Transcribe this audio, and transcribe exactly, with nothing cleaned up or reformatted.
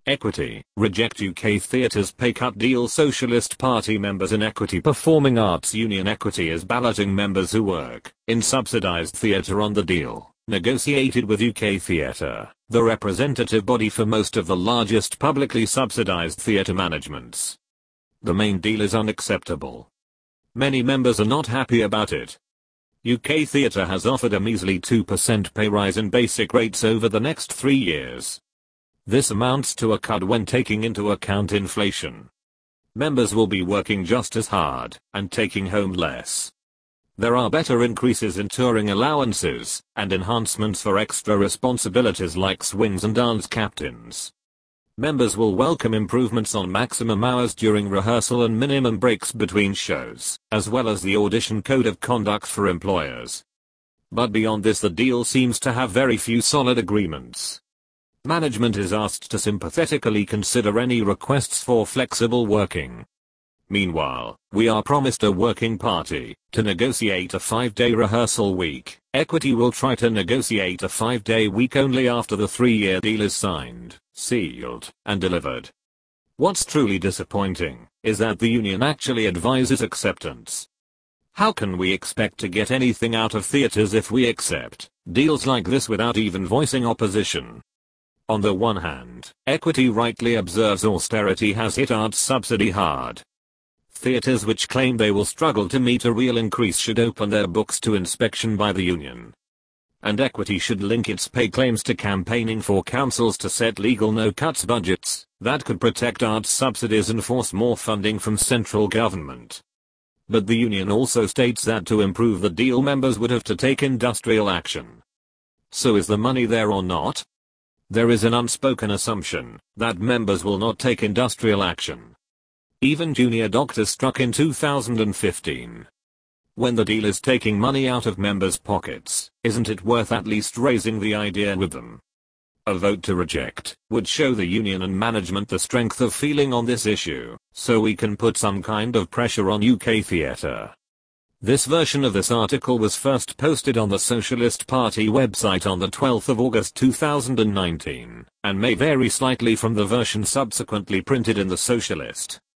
Equity, reject U K theatres pay cut deal. Socialist Party members in Equity Performing Arts Union. Equity is balloting members who work in subsidised theatre on the deal negotiated with U K Theatre, the representative body for most of the largest publicly subsidised theatre managements. The main deal is unacceptable. Many members are not happy about it. U K Theatre has offered a measly two percent pay rise in basic rates over the next three years. This amounts to a cut when taking into account inflation. Members will be working just as hard and taking home less. There are better increases in touring allowances and enhancements for extra responsibilities like swings and dance captains. Members will welcome improvements on maximum hours during rehearsal and minimum breaks between shows, as well as the audition code of conduct for employers. But beyond this, the deal seems to have very few solid agreements. Management is asked to sympathetically consider any requests for flexible working. Meanwhile, we are promised a working party to negotiate a five-day rehearsal week. Equity will try to negotiate a five-day week only after the three-year deal is signed, sealed, and delivered. What's truly disappointing is that the union actually advises acceptance. How can we expect to get anything out of theatres if we accept deals like this without even voicing opposition? On the one hand, Equity rightly observes austerity has hit arts subsidy hard. Theatres which claim they will struggle to meet a real increase should open their books to inspection by the union. And Equity should link its pay claims to campaigning for councils to set legal no-cuts budgets that could protect arts subsidies and force more funding from central government. But the union also states that to improve the deal, members would have to take industrial action. So is the money there or not? There is an unspoken assumption that members will not take industrial action. Even junior doctors struck in two thousand fifteen. When the deal is taking money out of members' pockets, isn't it worth at least raising the idea with them? A vote to reject would show the union and management the strength of feeling on this issue, so we can put some kind of pressure on U K Theatre. This version of this article was first posted on the Socialist Party website on the twelfth of August two thousand nineteen, and may vary slightly from the version subsequently printed in the Socialist.